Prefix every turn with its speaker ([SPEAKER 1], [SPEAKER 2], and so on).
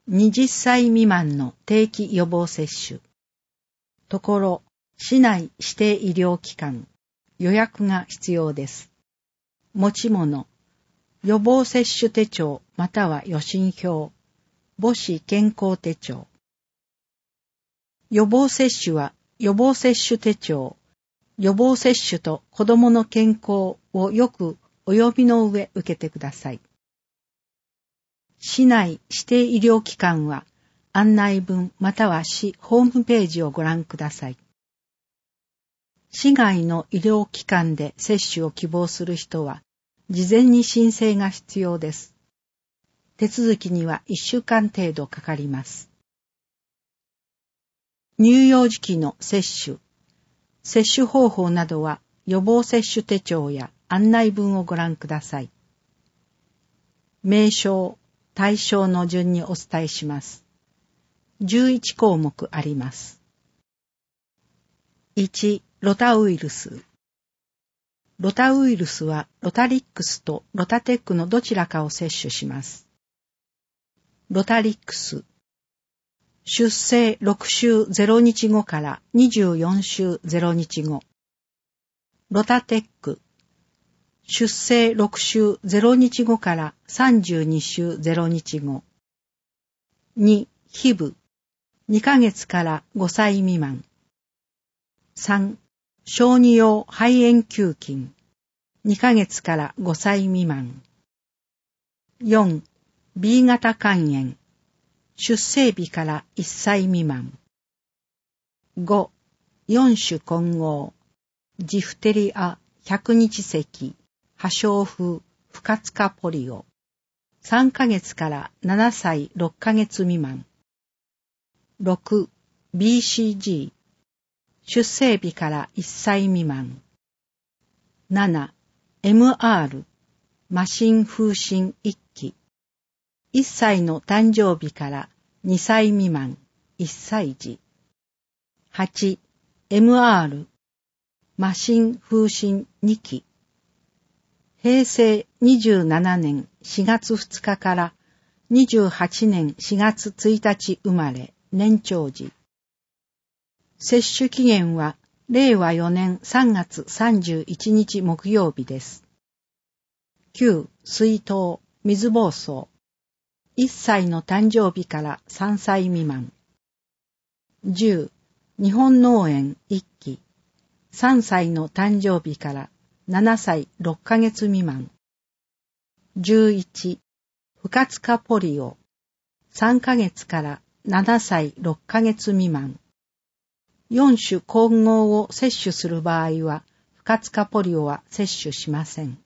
[SPEAKER 1] 20歳未満の定期予防接種。ところ、市内指定医療機関、予約が必要です。持ち物、予防接種手帳または予診票、母子健康手帳。予防接種は予防接種手帳、予防接種と子どもの健康をよくお読みの上受けてください。市内指定医療機関は案内文または市ホームページをご覧ください。市外の医療機関で接種を希望する人は事前に申請が必要です。手続きには1週間程度かかります。乳幼児期の接種、接種方法などは予防接種手帳や案内文をご覧ください。名称、対象の順にお伝えします。11項目あります。1、ロタウイルス。ロタウイルスはロタリックスとロタテックのどちらかを接種します。ロタリックス。出生6週0日後から24週0日後。ロタテック。出生6週0日後から32週0日後。2、ヒブ。2ヶ月から5歳未満。3、小児用肺炎球菌。2ヶ月から5歳未満。4、B 型肝炎。出生日から1歳未満。5、4種混合。ジフテリア、百日咳。破傷風、不活化ポリオ。3ヶ月から7歳6ヶ月未満。6、BCG。出生日から1歳未満。7、MR。麻疹風疹1期。1歳の誕生日から2歳未満、1歳児。8、MR。麻疹風疹2期。平成27年4月2日から28年4月1日生まれ、年長児。接種期限は令和4年3月31日木曜日です。9、水痘、水疱瘡。1歳の誕生日から3歳未満。10、日本脳炎1期。3歳の誕生日から7歳6ヶ月未満。11、不活化ポリオ。3ヶ月から7歳6ヶ月未満。4種混合を接種する場合は、不活化ポリオは接種しません。